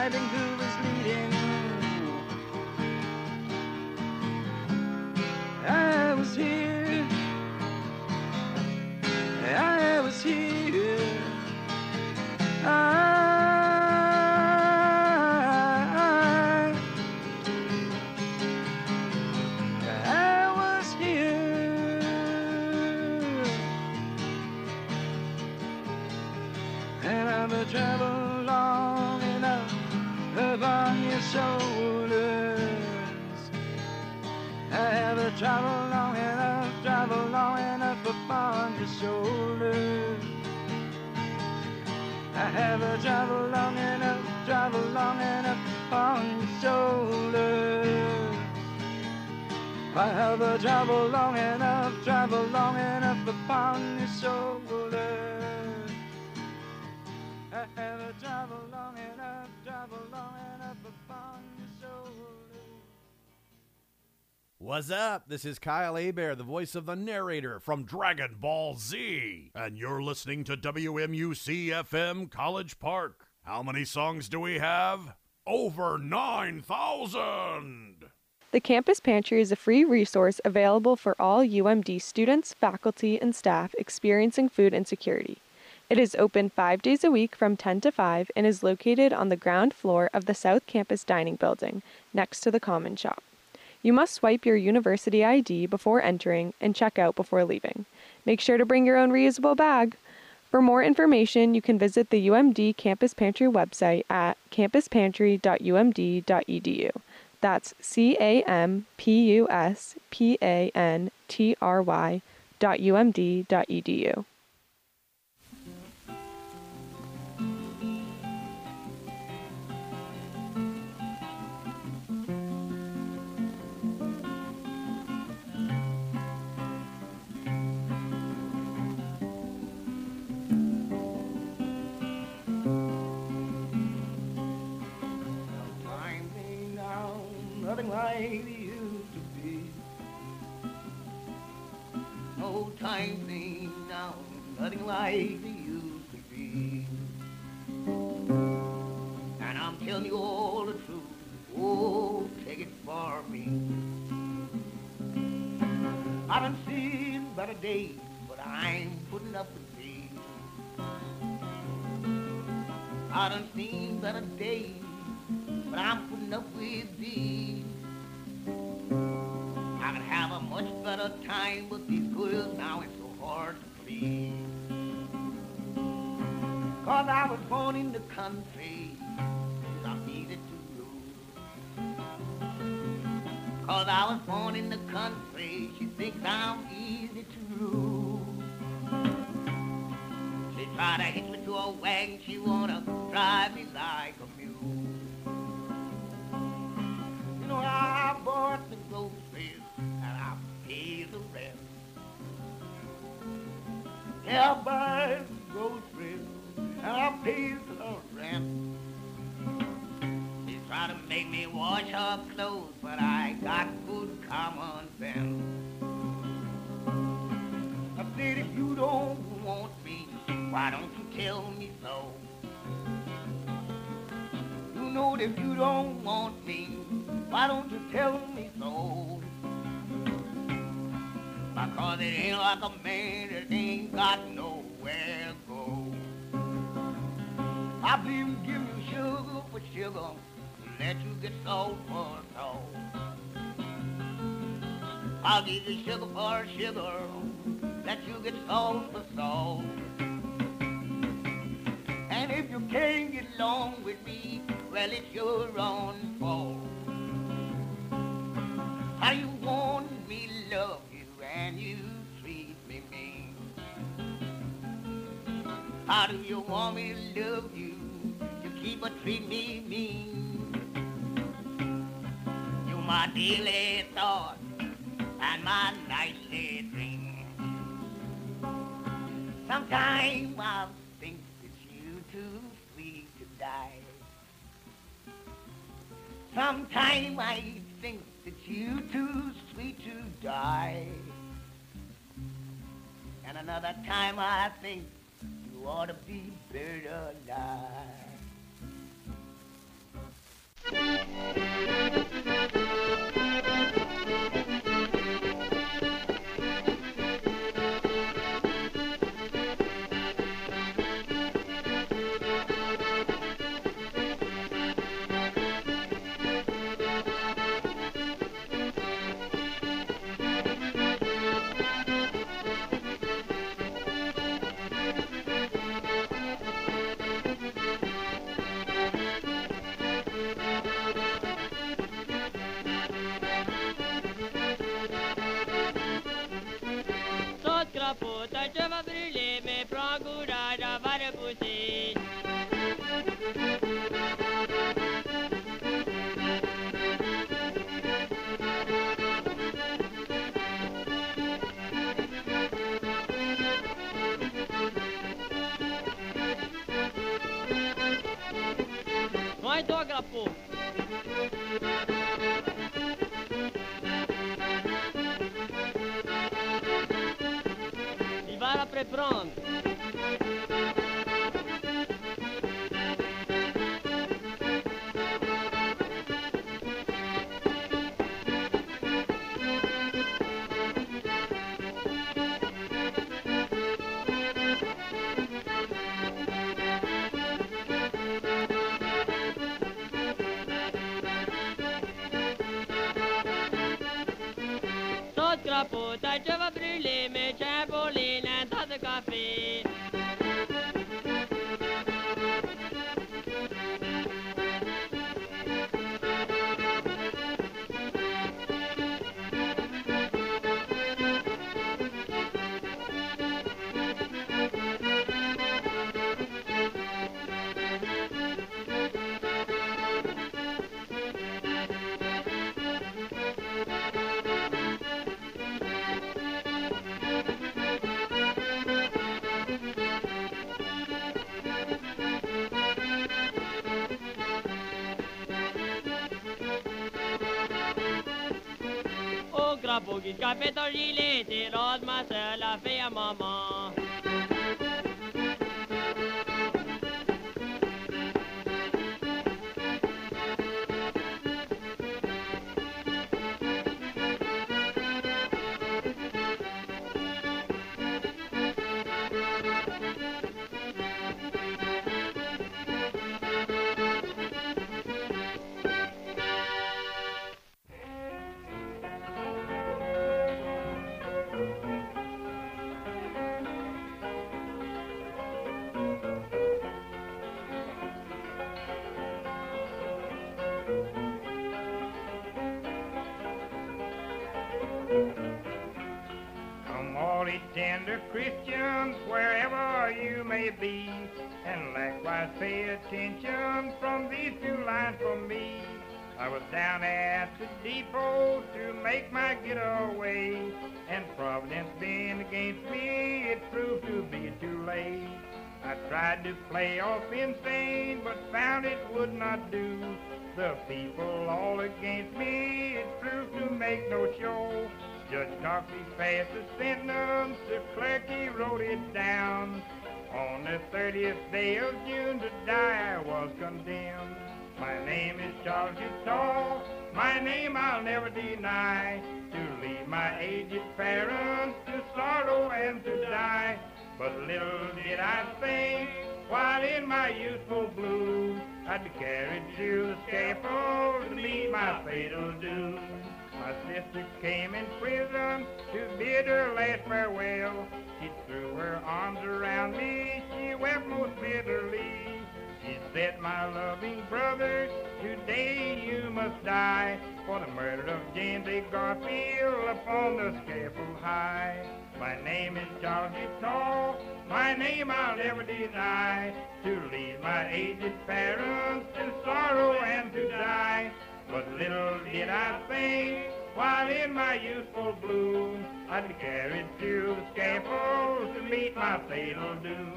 guiding, who is leading. I was here. I was here. I was here. And I've traveled long enough upon your shoulders. I have traveled long enough upon your shoulders. I have traveled long enough upon your shoulders. I have traveled long enough upon your shoulders. I have traveled long enough upon your shoulders. What's up? This is Kyle Hebert, the voice of the narrator from Dragon Ball Z. And you're listening to WMUC-FM College Park. How many songs do we have? Over 9,000! The Campus Pantry is a free resource available for all UMD students, faculty, and staff experiencing food insecurity. It is open 5 days a week from 10 to 5 and is located on the ground floor of the South Campus Dining Building, next to the Common Shop. You must swipe your university ID before entering and check out before leaving. Make sure to bring your own reusable bag. For more information, you can visit the UMD Campus Pantry website at campuspantry.umd.edu. That's campuspantry.umd.edu. Nothing like it used to be. No time thing now, nothing like it used to be. And I'm telling you all the truth, oh, take it for me. I done seen better days, but I'm putting up with these. I done seen better days, but I'm putting up with these. I could have a much better time, but these girls now it's so hard to please. 'Cause I was born in the country, I'm easy to lose. 'Cause I was born in the country, she thinks I'm easy to lose. She tried to hitch me to a wagon, she wanna drive me like a mule. You know, I bought the groceries and I paid the rest. Yeah, I buy the groceries and I paid the rent. She tried to make me wash her clothes, but I got good common sense. I said, if you don't want me, why don't you tell me so? You know that if you don't want me, why don't you tell me so? Because it ain't like a man that ain't got nowhere to go. I'll even give you sugar for sugar, let you get salt for salt. I'll give you sugar for sugar, let you get salt for salt. And if you can't get along with me, well, it's your own fault. How you want me to love you and you treat me mean? How do you want me to love you? You keep on treating me mean. You're my daily thought and my nightly dream. Sometimes I think that you're too sweet to die. Sometimes I think that you're too sweet to die. And another time I think you ought to be buried alive. Vai-toi, Crapaud. Il va la préprendre. Tot Crapaud, ta ce va brûler, mais tiens pour les nains, tas de café. Oh Crapaud, qu'il café ton gilet, t'es rose, ma soeur, la fille à maman. Come all ye tender Christians, wherever you may be, and likewise pay attention from these few lines from me. I was down at the depot to make my getaway, and Providence being against me, it proved to be too late. I tried to play off insane, but found it would not do. The people all against me, it proved to make no show. Judge Coxey passed the sentence, the clerk he wrote it down. On the 30th day of June to die I was condemned. My name is Charles Utah, my name I'll never deny, to leave my aged parents to sorrow and to die. But little did I think, while in my youthful bloom, I'd be carried to the scaffold to meet my fatal doom. My sister came in prison to bid her last farewell. She threw her arms around me, she wept most bitterly. She said, my loving brother, today you must die for the murder of James A. Garfield upon the scaffold high. My name is Charles Utah, my name I'll never deny, to leave my aged parents to sorrow and to die. But little did I think, while in my youthful bloom, I'd be carried to the scaffold to meet my fatal doom.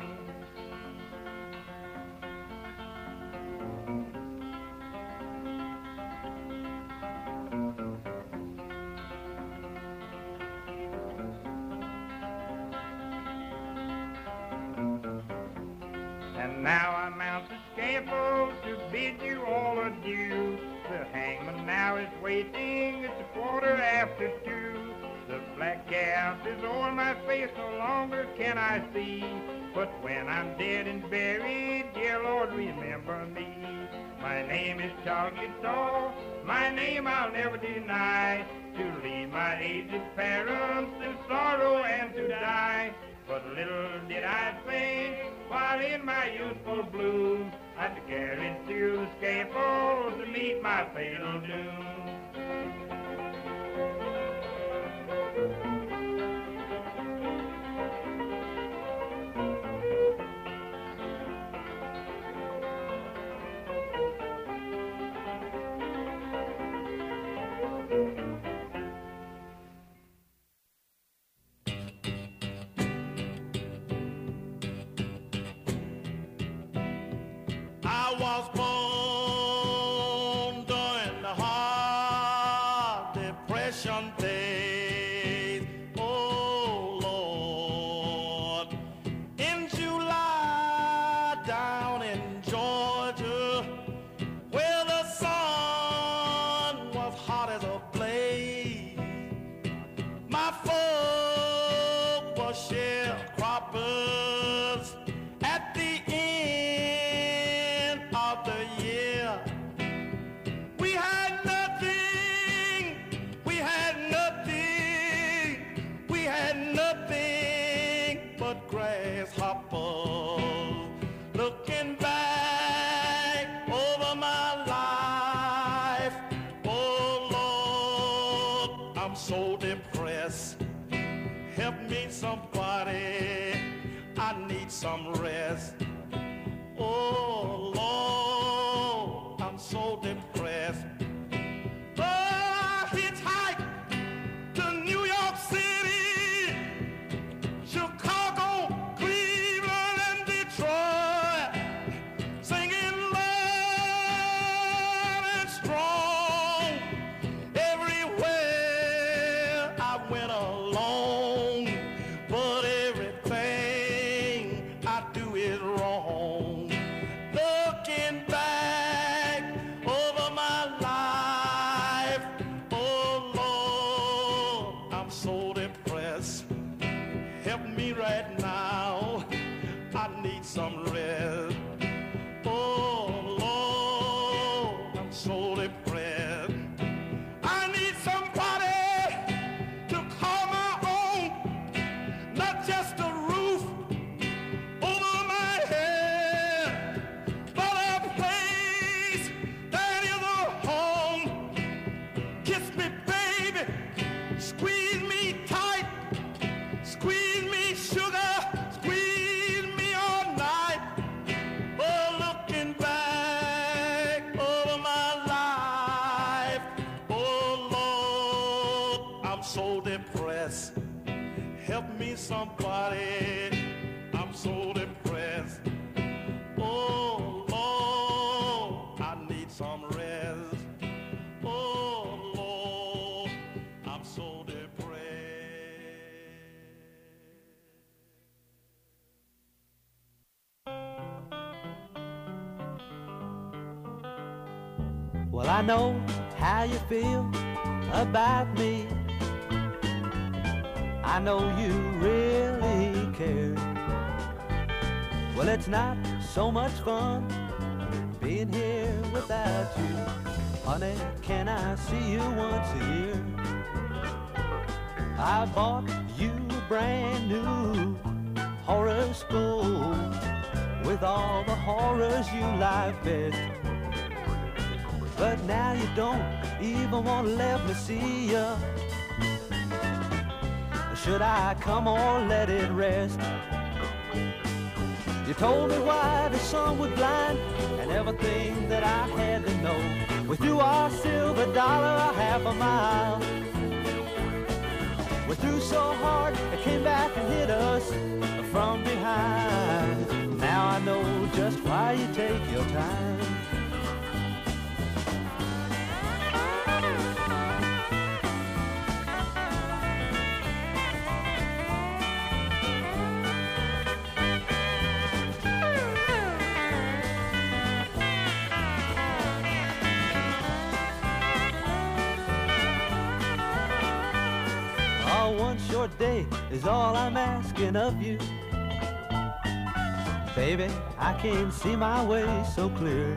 And now I mount the scaffold to bid you all adieu. The hangman now is waiting, it's 2:15. The black gas is o'er my face, no longer can I see. But when I'm dead and buried, dear Lord, remember me. My name is Charles Utah, my name I'll never deny, to leave my aged parents in sorrow and to die. But little did I think, while in my youthful bloom, I'd be carried to the scaffold to meet my fatal doom. I so depressed. Help me, somebody. I need some rest. Oh, Lord, I'm so depressed. Oh, hitchhike to New York City, Chicago, Cleveland, and Detroit, singing loud and strong. Everywhere I went alone, but everything I do is wrong. Looking back over my life, oh Lord, I'm so depressed. Help me right now, I need some rest. Oh Lord, I'm so depressed. I need somebody to call my own, not just a roof over my head, but a place that is a home. Kiss me, baby, squeeze me tight, squeeze me, sugar, squeeze me all night. Oh, looking back over my life, oh Lord, I'm so depressed. Help me, somebody, I'm so depressed. Oh Lord, I need some rest. Oh Lord, I'm so depressed. Well, I know how you feel about me. I know you really care. Well, it's not so much fun being here without you. Honey, can I see you once a year? I bought you a brand new horoscope with all the horrors you like best. But now you don't even want to let me see ya. Should I come or let it rest? You told me why the sun was blind and everything that I had to know. We threw our silver dollar a half a mile. We threw so hard it came back and hit us from behind. Now I know just why you take your time. One short day is all I'm asking of you. Baby, I can't see my way so clear.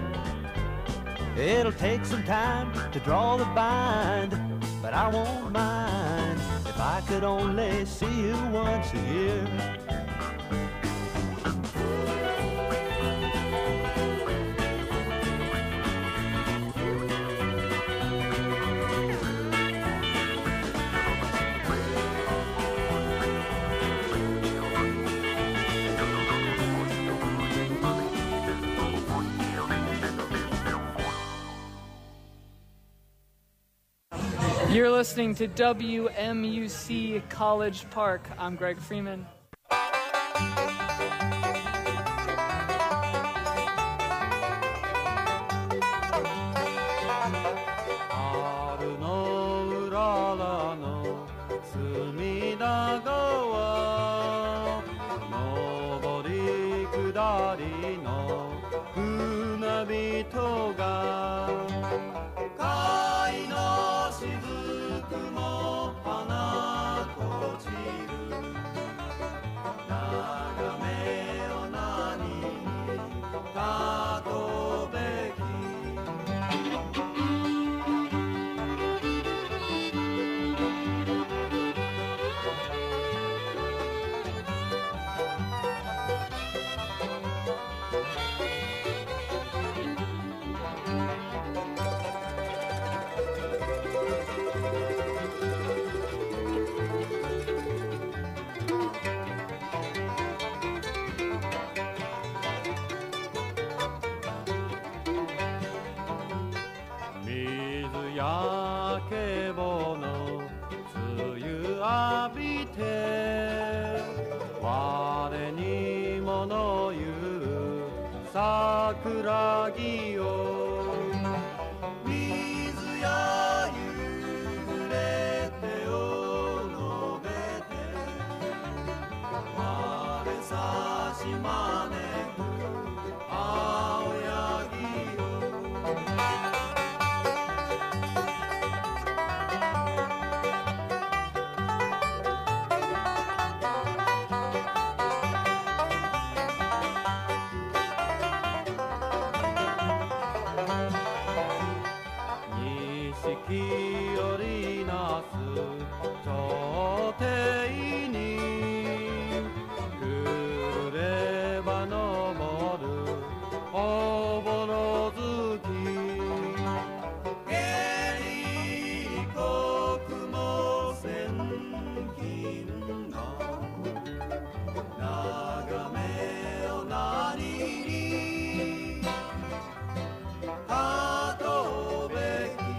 It'll take some time to draw the bind, but I won't mind if I could only see you once a year. You're listening to WMUC College Park. I'm Greg Freeman. 桜木を水や揺れてを述べて我さしまねく青柳を錦織りなす朝廷にくれば昇るおぼろ月下痢国も千金の眺めを何に例べき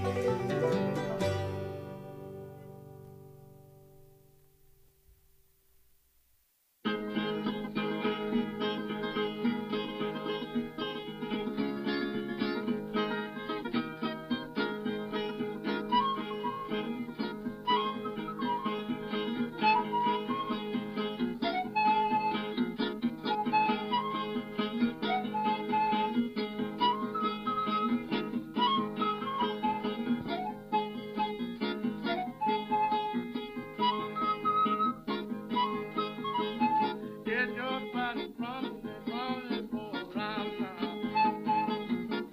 Get your fun from the go around now.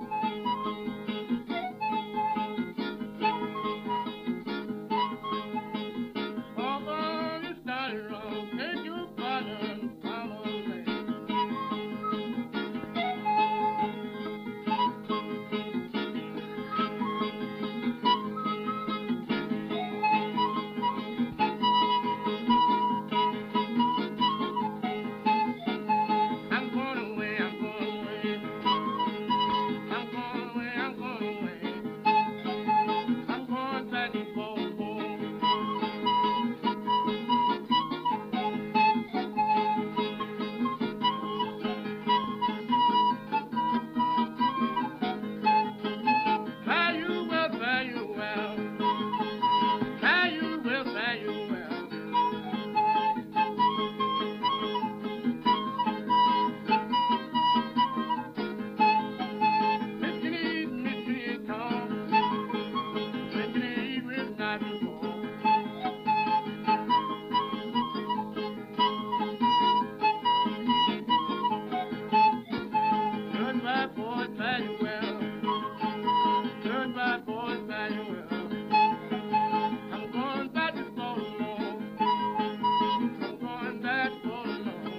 Although you started wrong, take your fun and follow me. I'm going away, I'm going away. I'm going away, I'm going away. I'm going back to Baltimore. Fare you well, fare you well. Fare you well, fare you well. Mystery, come. Mystery will not be born. Goodbye, boys, fare you well. Goodbye, boys, fare you well. I'm going back to Baltimore. I'm going back to Baltimore.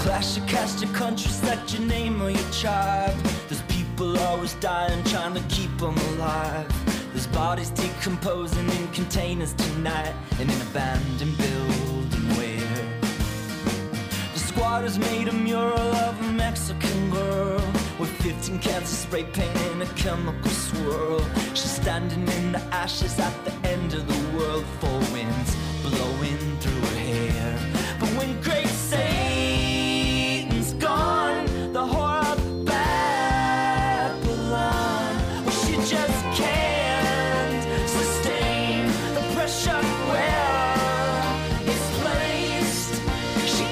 clash, you cast your country, select your name or your tribe. There's people always dying, trying to keep them alive. There's bodies decomposing in containers tonight, in an abandoned building where the squatters made a mural of a Mexican girl with 15 cans of spray paint in a chemical swirl. She's standing in the ashes at the end of the world, four winds blowing through her hair. But when great Satan's gone, the horror of Babylon, well, she just can't sustain the pressure where it's placed. She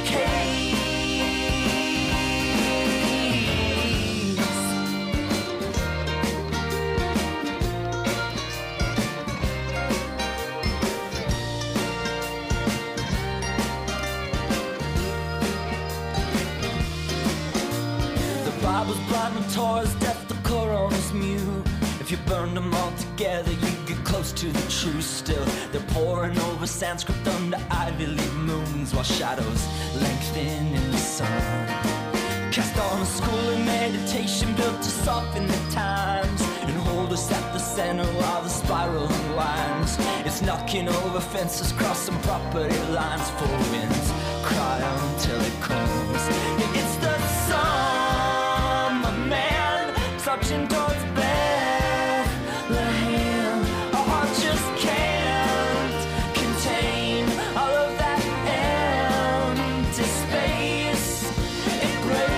Bible's blind and Torah's deaf, the Koran's mute. If you burn them all together, you get close to the truth. Still, they're poring over Sanskrit under Ivy League moons, while shadows lengthen in the sun. Cast on a school of meditation built to soften the times and hold us at the center while the spiraling winds. It's knocking over fences, crossing property lines. Four winds cry until it comes. Yeah, it's the summer man touching towards Bethlehem. Our heart just can't contain all of that empty space. It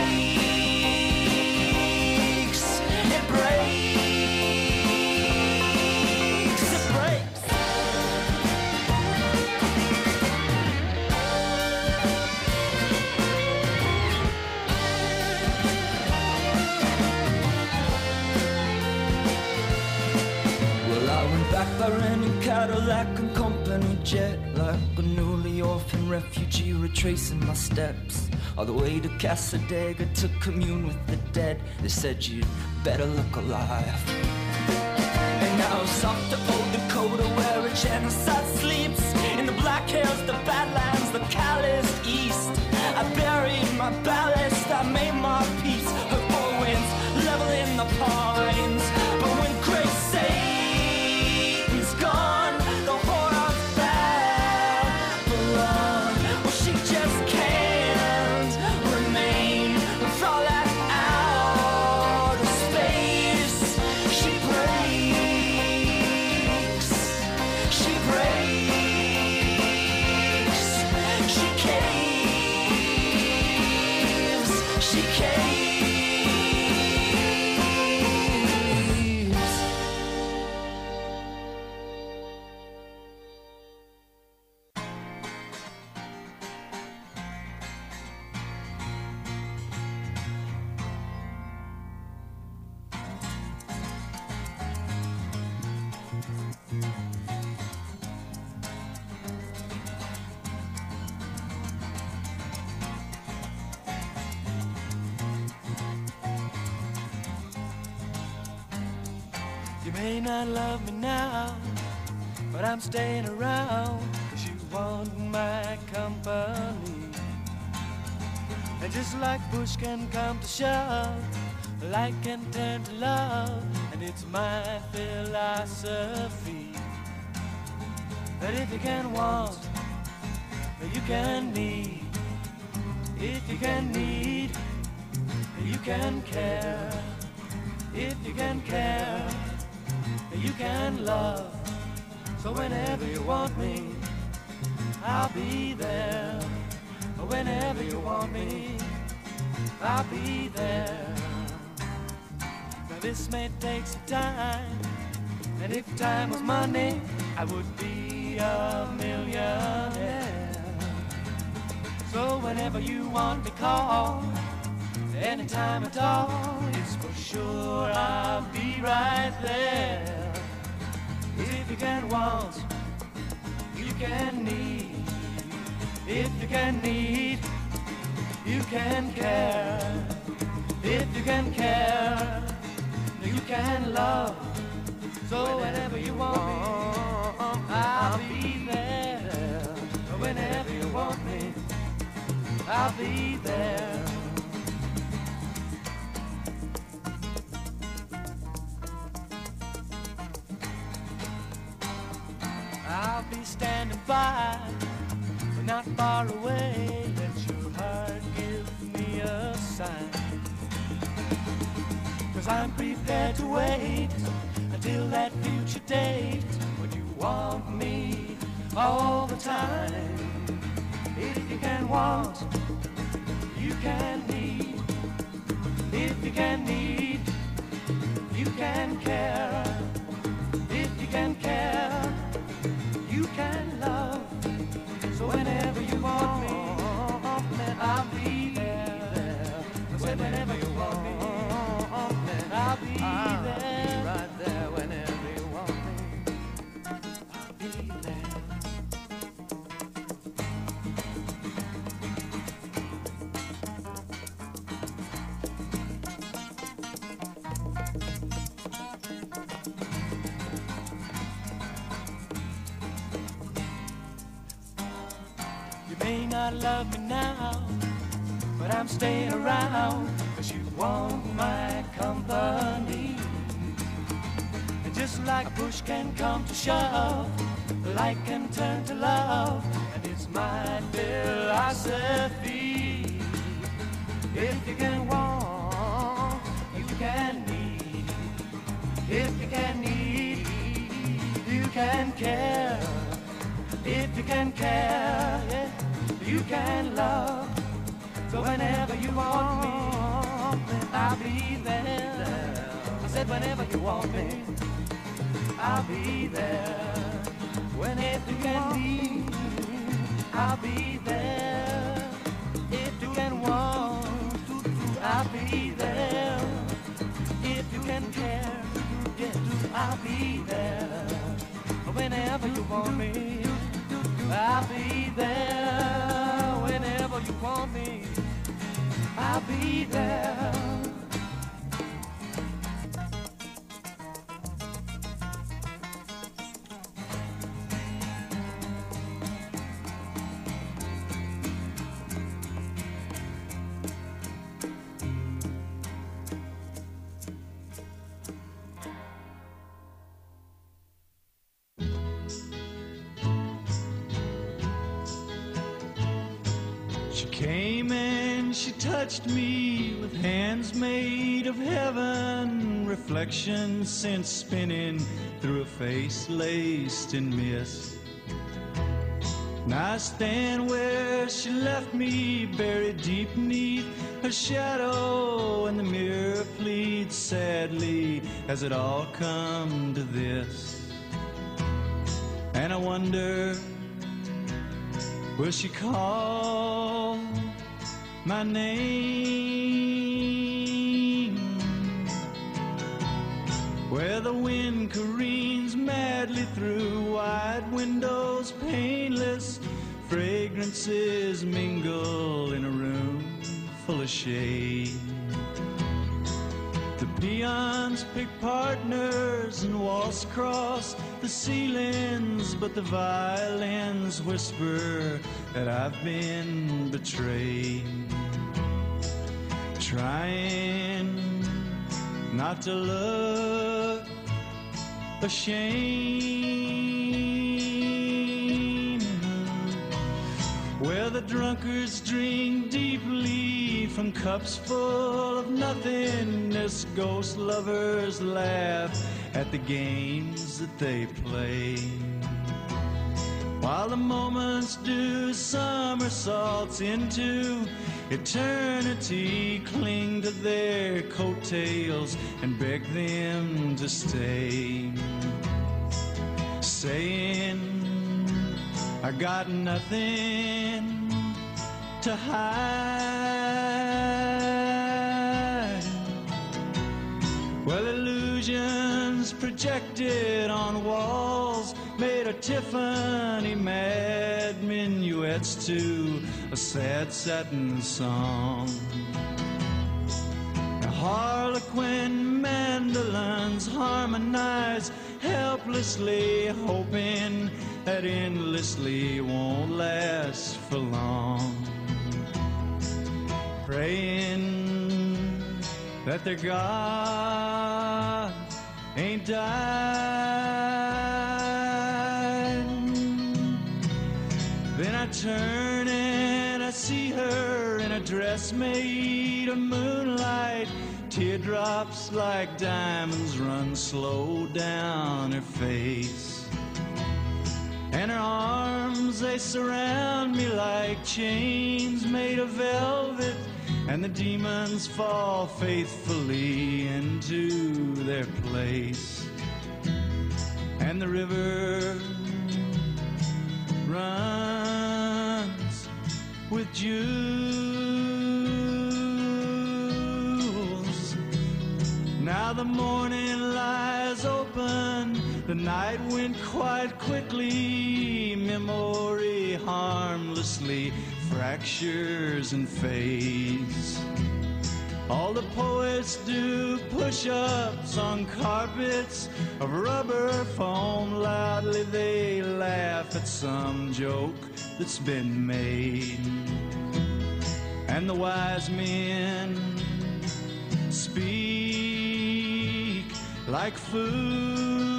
breaks, it breaks, it breaks. Well, I went back by renting Cadillac and company jet, like a newly orphaned refugee retracing my steps all the way to Casadega to commune with the dead. They said you'd better look alive. And now soft to old Dakota, where a genocide sleeps, in the Black Hills, the Badlands, the calloused East. I buried my ballast, I made my peace. Her four winds level in the pines. But when great Satan's gone, the horror of Babylon, well, she just can't remain with all that outer space. She breaks, she breaks, she caves, she caves. You may not love me now, but I'm staying around 'cause you want my company. And just like push can come to shove, like can turn to love, and it's my philosophy that if you can want, you can need. If you can need, you can care. If you can care, you can love. So whenever you want me, I'll be there. Whenever you want me, I'll be there. Now this may take some time, and if time was money, I would be a millionaire. So whenever you want me, call. Anytime at all, it's for sure I'll be right there. 'Cause if you can want, you can need. If you can need, you can care. If you can care, you can love. So whenever you want me, I'll be there. Whenever you want me, I'll be there. I'll be standing by, but not far away. Let your heart give me a sign. 'Cause I'm prepared to wait until that future date when you want me all the time. If you can want, you can need. If you can need, you can care. If you can care, you can love. So whenever you want me, I'll be there. So whenever you want me, I'll be there. Right there whenever you want me, I'll be there. You may not love me now, but I'm staying around 'cause you want my company. And just like a push can come to shove, the light can turn to love, and it's my philosophy. If you can want, you can need. If you can need, you can care. If you can care, yeah, you can love. So whenever you want me, I'll be there. I said whenever you want me, I'll be there. Whenever you can need, I'll be there. If you can want, I'll be there. If you can care, yeah, I'll be there. Whenever you want me, I'll be there. Whenever you want me, I'll be there. She came and she touched me with hands made of heaven, reflections sent spinning through a face laced in mist. And I stand where she left me, buried deep beneath her shadow, and the mirror pleads sadly, has it all come to this? And I wonder, will she call my name? Where the wind careens madly through wide windows, painless fragrances mingle in a room full of shade. The peons pick partners and waltz across the ceilings, but the violins whisper that I've been betrayed. Trying not to look ashamed, where the drunkards drink deeply from cups full of nothingness, ghost lovers laugh at the games that they play, while the moments do somersaults into eternity, cling to their coattails and beg them to stay, saying, I got nothing to hide. Well, illusions projected on walls made a Tiffany mad minuets to a sad satin song. Harlequin mandolins harmonize helplessly, hoping that endlessly won't last for long. praying that their God ain't died. Then I turn and I see her in a dress made of moonlight. Teardrops like diamonds run slow down her face. And her arms, they surround me like chains made of velvet. And the demons fall faithfully into their place. And the river runs with jewels. Now the morning lies open, the night went quite quickly. Memory harmlessly fractures and fades. All the poets do push-ups on carpets of rubber foam. Loudly they laugh at some joke that's been made. And the wise men speak like fools.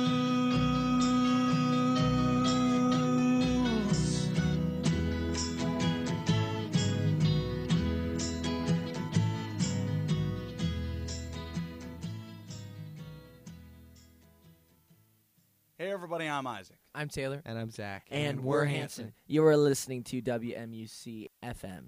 Hey everybody, I'm Isaac. I'm Taylor. And I'm Zach. And we're Hanson. You are listening to WMUC FM.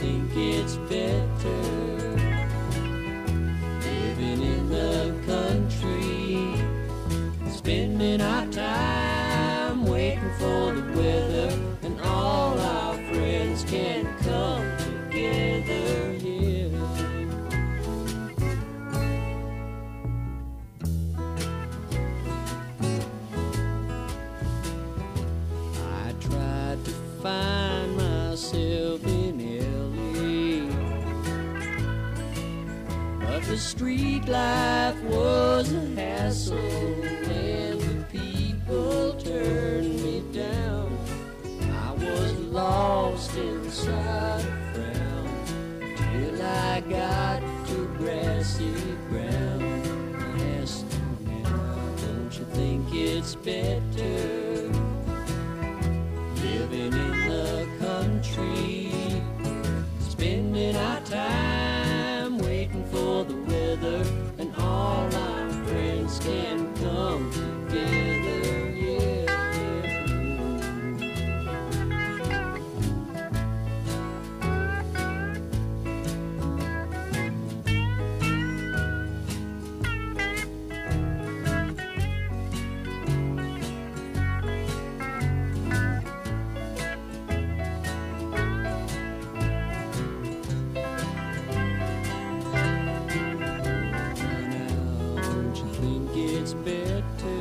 think it's better living in the country, spending our time waiting for the weather, and all our friends can come together here. I tried to find myself in LA, but the street life was a hassle, and the people turned me down. I was lost inside a frown till I got to grassy ground. I asked them now, don't you think it's better living in the country, spending our time waiting for the weather, and all our friends can come together, yeah. Don't you think it's better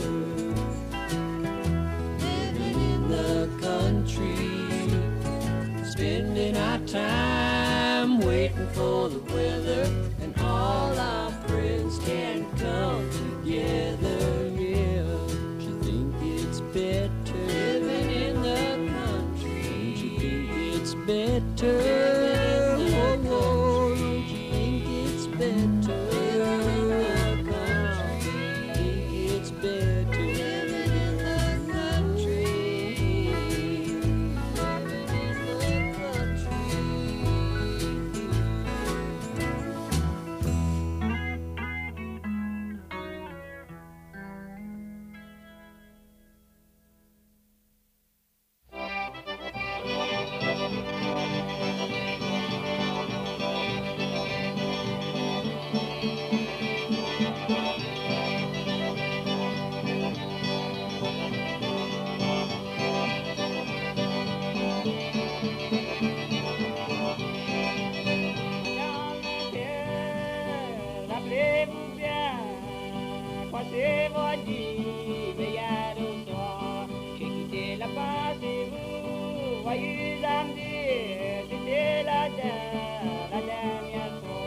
living in the country, spending our time waiting for the weather, and all our friends can come together, yeah. Don't you think it's better living in the country? Don't you think it's better? Don't you think it's better? It's better living in the country, living in the country. Rappelez-vous bien, croisez vos dits, veillez au soir. J'ai quitté la page et vous, voyez samedi, c'était la dernière fois.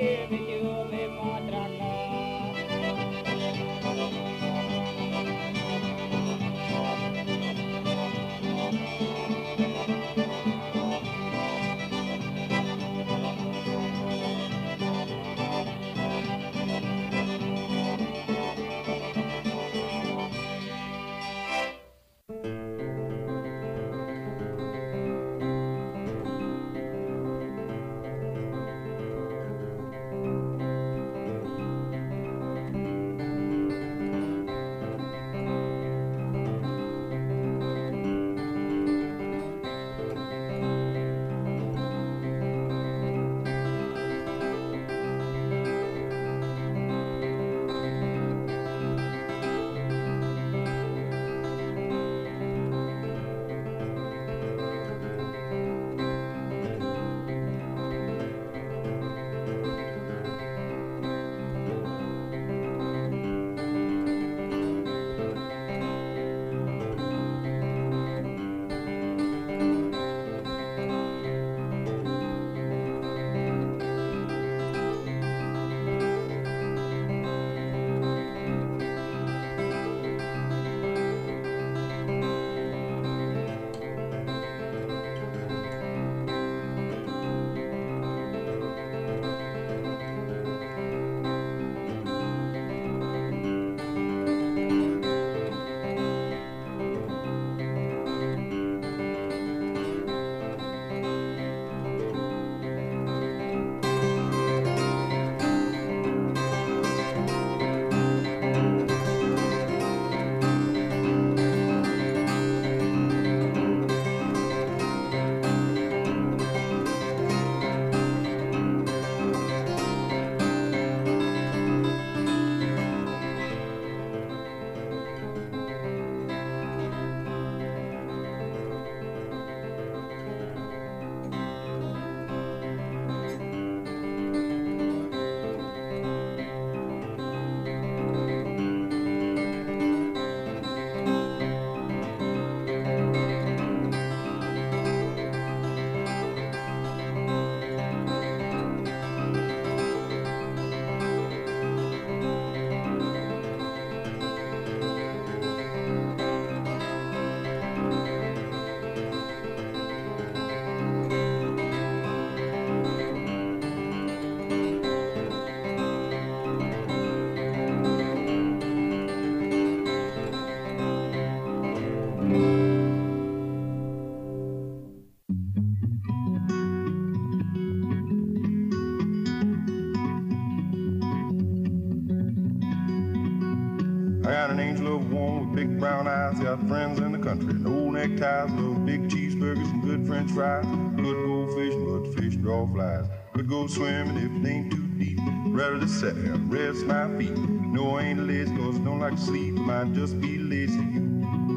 I got an angel of one with big brown eyes, got friends in the country, and old neckties, love big cheeseburgers and good french fries. Could go fishing, but the fish draw flies. Could go swimming if it ain't too deep. Ready to sit here, rest my feet. No, I ain't lazy, cause I don't like to sleep. Might just be lazy you.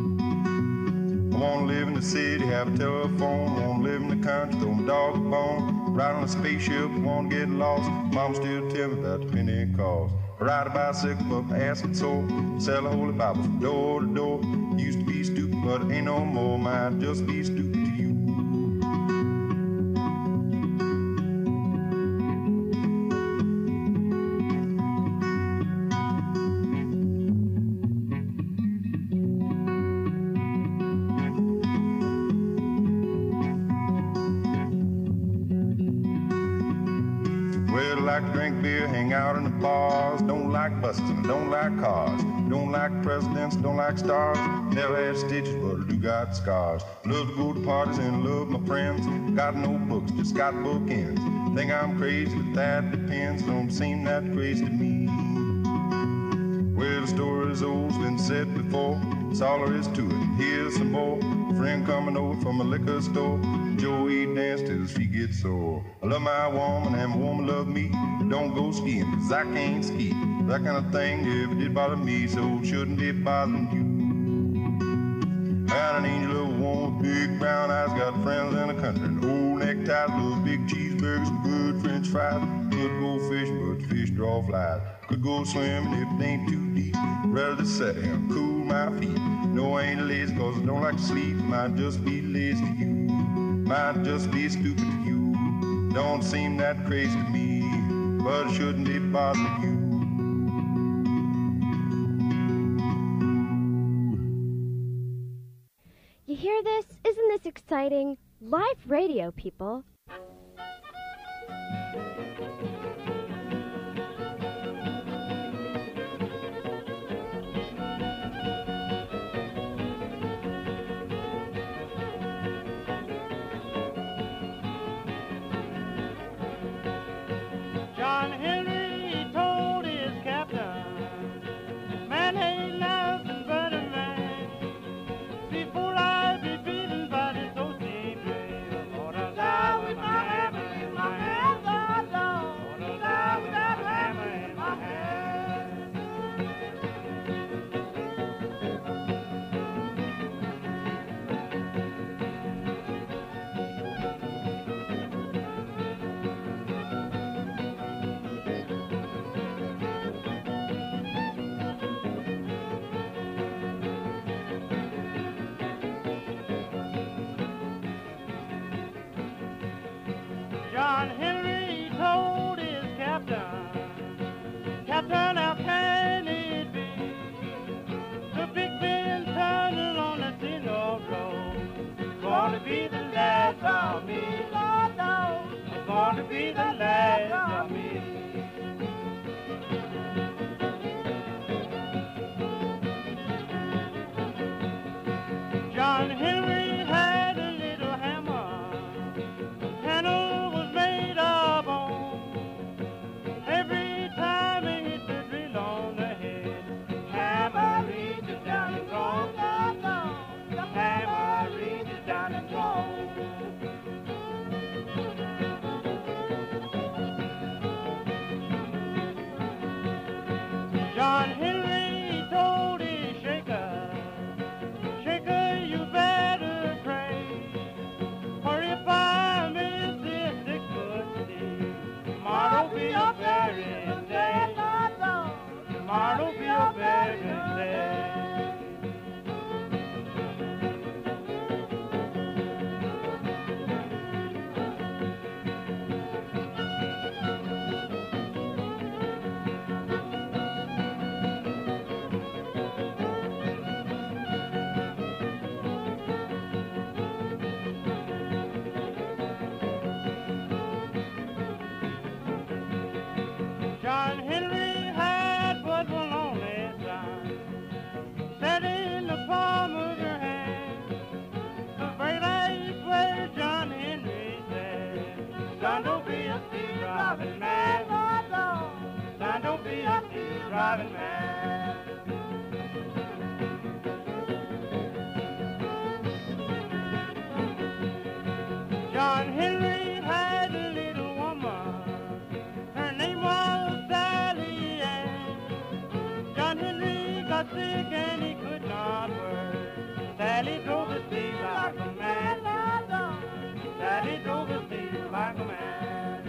I wanna live in the city, have a telephone. Wanna live in the country, throw my dog a bone. Ride on a spaceship, wanna get lost. Mom still tell me about the penny it costs. Ride a bicycle up asking sore. Sell a holy Bible from door to door. Used to be stupid, but it ain't no more. Might just be stupid to you. Well, I like to drink beer, hang out in the bars. Don't like busting, don't like cars. Don't like presidents, don't like stars. Never had stitches, but I do got scars. Love to go to parties and love my friends. Got no books, just got bookends. Think I'm crazy, but that depends. Don't seem that crazy to me. Well, the story's old, it's been said before. That's all there is to it. Here's some more. A friend coming over from a liquor store. Joey danced till his feet get sore. I love my woman and my woman love me. But don't go skiing, cause I can't ski. That kind of thing, if it did bother me, so it shouldn't be bothering you. I got an angel of one with big brown eyes. Got friends in the country and old neckties. Love big cheeseburgers and good french fries. Could go fishing, but the fish draw flies. Could go swimming if it ain't too deep. Rather to sit here and cool my feet. No, I ain't lazy cause I don't like to sleep. Might just be lazy to you. Might just be stupid to you. Don't seem that crazy to me. but it shouldn't be bothering you. You hear this? Isn't this exciting? Live radio, people. John Henry told his captain, man ain't nothing but a man. Before I be beaten by this old steam trail, Lord, I'll die with my hammer in my hand, Lord, Lord, I'll die with that hammer in my hand. John Henry told his captain, Captain, how can it be? The Big Ben tunnel on the Senor Road, gonna be the last of me, Lord, Lord, gonna be the last of me. John Henry had a little hammer, handle was made of bone. Every time he hit the drill on the head, hammer reaches down and goes, the hammer reaches down and goes. John Henry told his shaker, shaker, you better pray, for if I miss this 6-foot stick, tomorrow'll be a burying day. Tomorrow'll be a burying day. John Henry had but one only son, set in the palm of your hand. The very last word John Henry said, son, don't be a thief robbing man, son, don't be a thief robbing man. John Henry had a little woman, her name was Sally Ann. John Henry got sick and he could not work. Sally drove his feet like a man. Sally drove his feet like a man.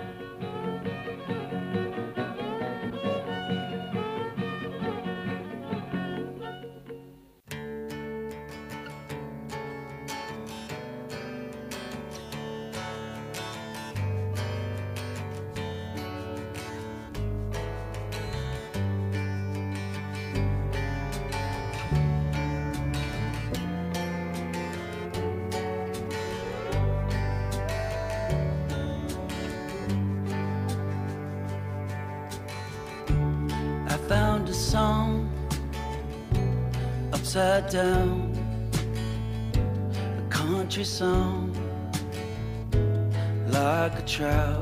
Found a song upside down, a country song, like a trout,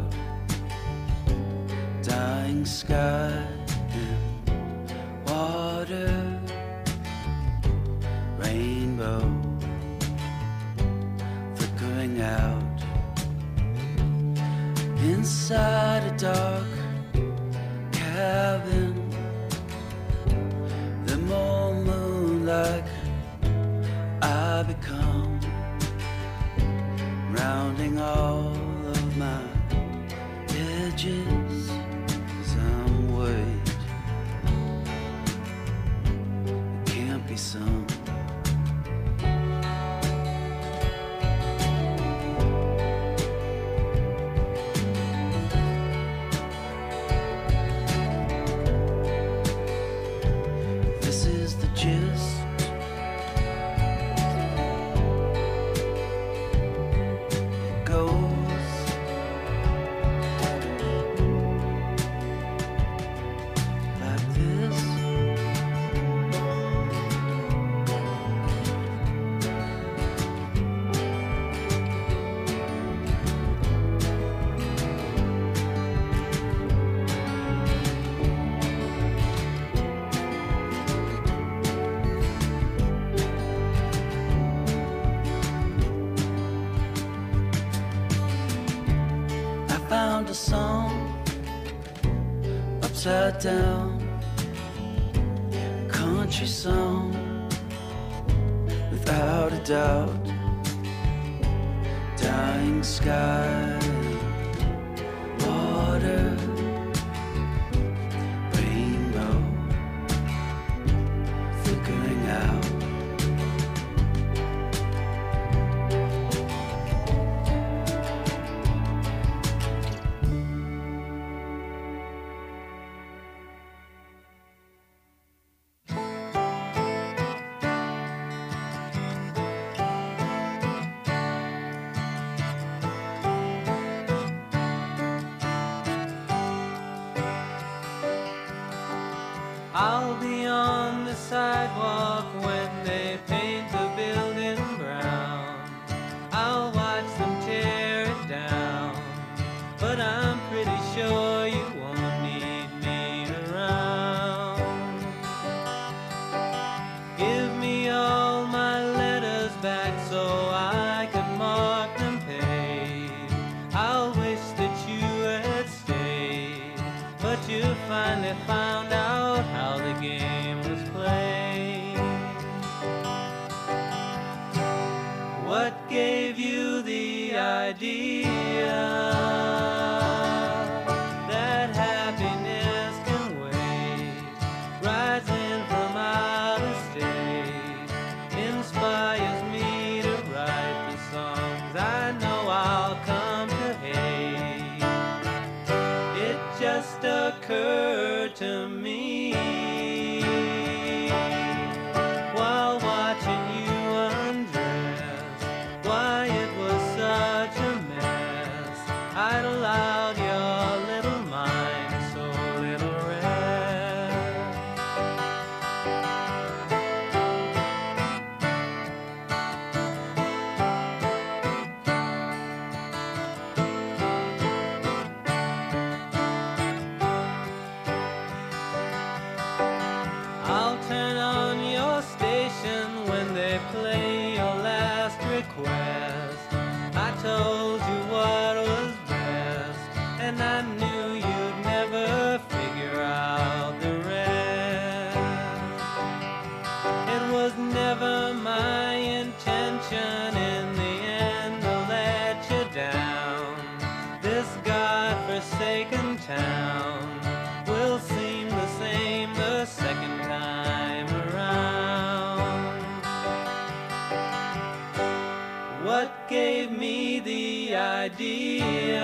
dying sky and water, rainbow flickering out inside a dark cabin. The more moonlight I become, rounding all of my edges as I'm weighed. It can't be sung. found a song upside down, country song without a doubt. Dying sky, water, rainbow flickering out. I'll be on the sidewalk when they paint the building brown. I'll watch them tear it down, but I'm pretty sure you won't need me around. Give me all my letters back so I can mark them paid. I'll wish that you had stayed, but you finally found out how the game was played. What gave you the idea that happiness can wait? Rising from out of state inspires me to write the songs I know I'll come to hate. It just occurred to me while watching you undress, why it was such a mess. I'd allowed your little mind so little rest. I'll turn on your station when they play your last request. I told you what was best, and I knew you'd never figure out the rest. It was never my intention in the end to let you down. This godforsaken town will seem the same the second time around. What gave me the idea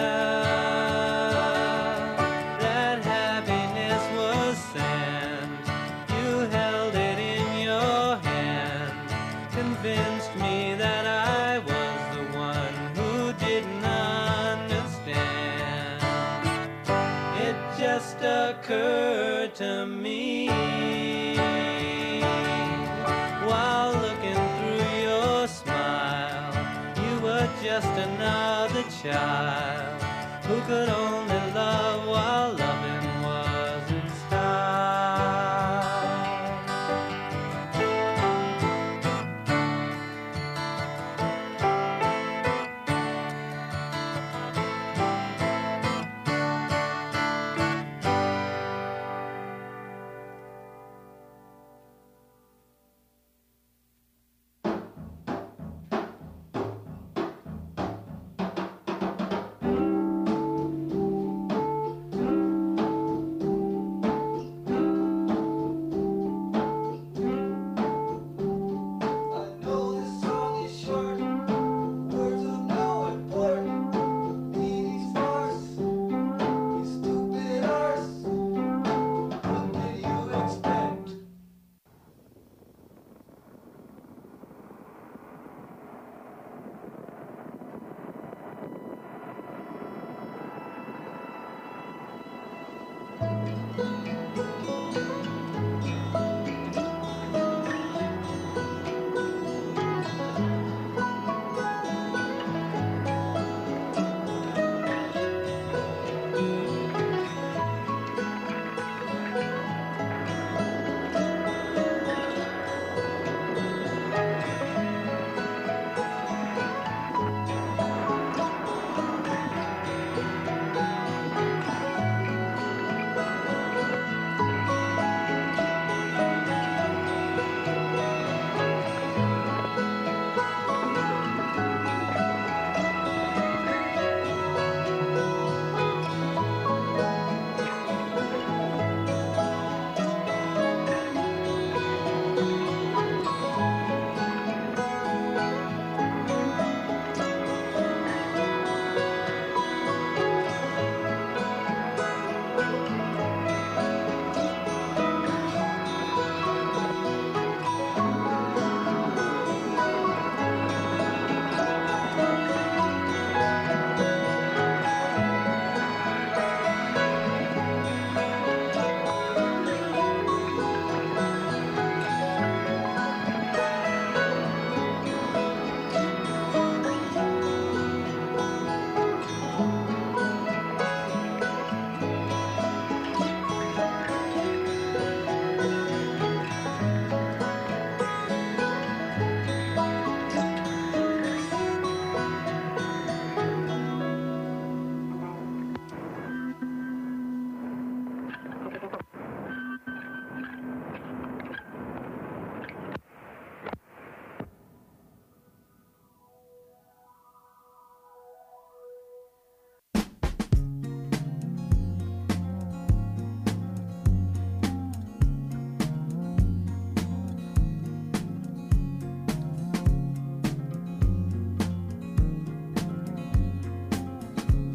that happiness was sand? You held it in your hand, convinced me that I was the one who didn't understand. It just occurred to me while looking through your smile. You were just another child who could only love while